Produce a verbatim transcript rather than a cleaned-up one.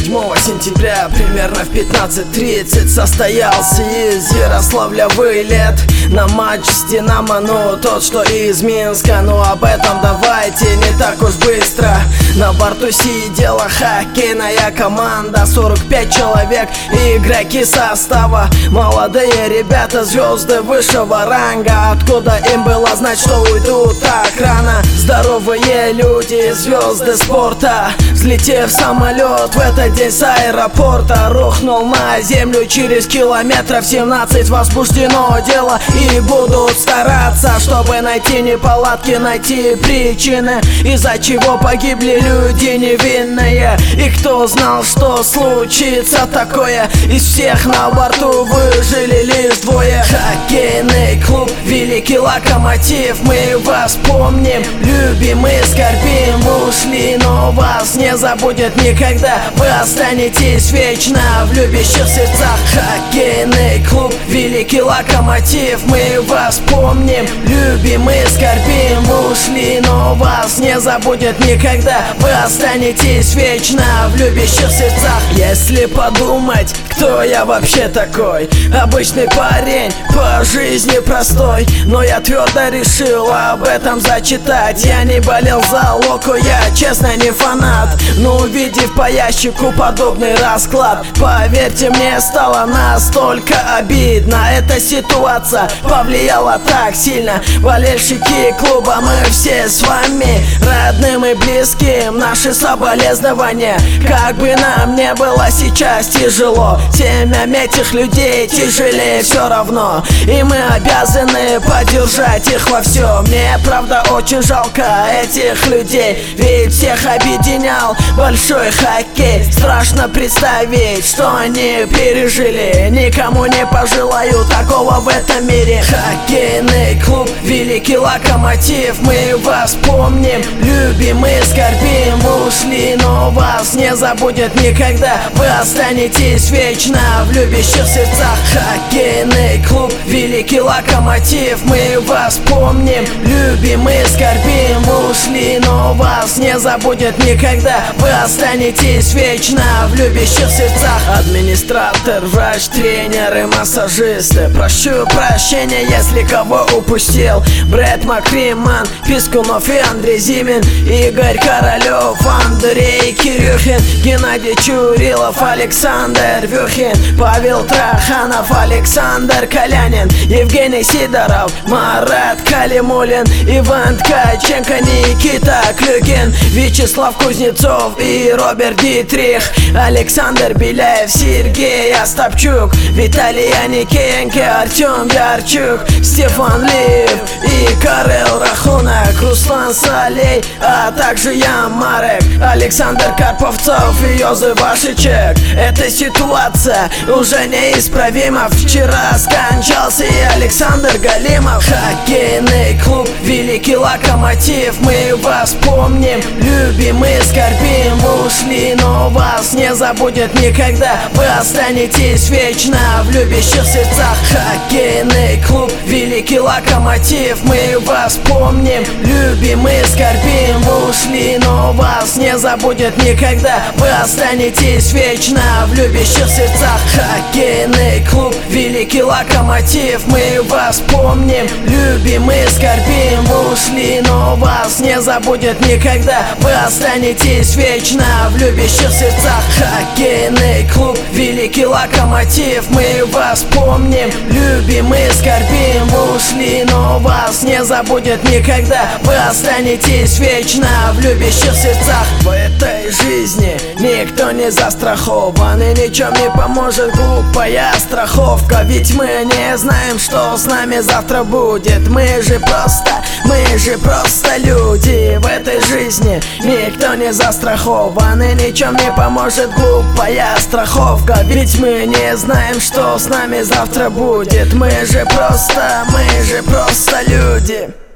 седьмого сентября примерно в пятнадцать тридцать состоялся из Ярославля вылет на матч с Динамо, ну тот, что из Минска. Ну об этом давайте не так уж быстро. На борту сидела хоккейная команда, сорок пять человек и игроки состава. Молодые ребята, звезды высшего ранга. Откуда им было знать, что уйдут так рано? Здоровые люди, звезды спорта. Взлетев самолет в этот день с аэропорта, рухнул на землю через километров семнадцать. Возбуждено дело и будут стараться, чтобы найти неполадки, найти причины, из-за чего погибли люди невинные. И кто знал, что случится такое? Из всех на борту выжили лишь двое. Хоккейный клуб «Великий Локомотив», мы вас помним, любим и скорбим. Ушли, но вас не забудет никогда. Вы останетесь вечно в любящих сердцах. Хоккейный клуб «Великий Локомотив», мы вас помним, любим и скорбим. Ушли, но вас не забудет никогда. Вы останетесь вечно в любящих сердцах. Если подумать, кто я вообще такой? Обычный парень, по жизни простой, но я твердо решил об этом зачитать. Я не болел за Локу, я честно не фанат, но увидев по ящику подобный расклад, поверьте мне, стало настолько обидно. Эта ситуация повлияла так сильно. Болельщики клуба, мы все с вами, родным и близким наши соболезнования. Как бы нам не было сейчас тяжело, семьям этих людей тяжелее все равно, и мы обязаны поддержать их во всем. Мне правда очень жалко этих людей, ведь всех объединял большой хоккей. Страшно представить, что они пережили. Никому не пожелаю такого в этом мире. Хоккейный клуб «Великий Локомотив», мы вас помним, любим и скорбим. Ушли, но вас не забудет никогда. Вы останетесь вечно в любящих сердцах. Хоккейный клуб «Великий Локомотив», мы вас помним, любим и скорбим. Ушли, но вас не забудет никогда. Вы останетесь вечно в любящих сердцах. Администратор, врач, тренер и массажисты, прощу прощения, если кого упустил. Брэд Макриман, Пискунов и Андрей Зимин, Игорь Королев, Андрей Кирюхин, Геннадий Чурилов, Александр Вюхин, Павел Траханов, Александр Колянин, Евгений Сидоров, Марат Калимулин, Иван Ткаченко, Никита Клюкин, Вячеслав Кузнецов и Роберт Дитрих, Александр Беляев, Сергей Остапчук, Виталий Аникенко, Артем Ярчук, Стефан Лив и Карел Рахунок, Руслан Салей, а также я, Марек, Александр Карповцов и Йозеф Вашичек. Эта ситуация уже неисправима. Вчера скончался и Александр Галимов. Хоккейный клуб «Великий Локомотив», мы вас помним, любим и скорбим. Ушли, но вас не забудет никогда. Вы останетесь вечно в любящих сердцах. Хоккейный клуб «Великий Локомотив», мы вас помним, любим и скорбим. Ушли, но вас не забудет никогда. Вы останетесь вечно в любящих сердцах. Хоккейный клуб «Великий Локомотив», мы вас помним, любим и скорбим. Ушли, но вас не забудет никогда. Вы останетесь вечно в любящих сердцах. Хоккейный клуб «Великий Локомотив», мы вас помним, любим и скорбим. Ушли, но вас не забудет никогда. Вы останетесь вечно в любящих сердцах. В этой жизни никто не застрахован, и ничем не поможет глупая страховка. Ведь мы не знаем, что с нами завтра будет. Мы же просто, мы же просто люди. В этой жизни никто не застрахован, и ничем не поможет глупая страховка. Ведь мы не знаем, что с нами завтра будет. Мы же просто, мы же просто люди.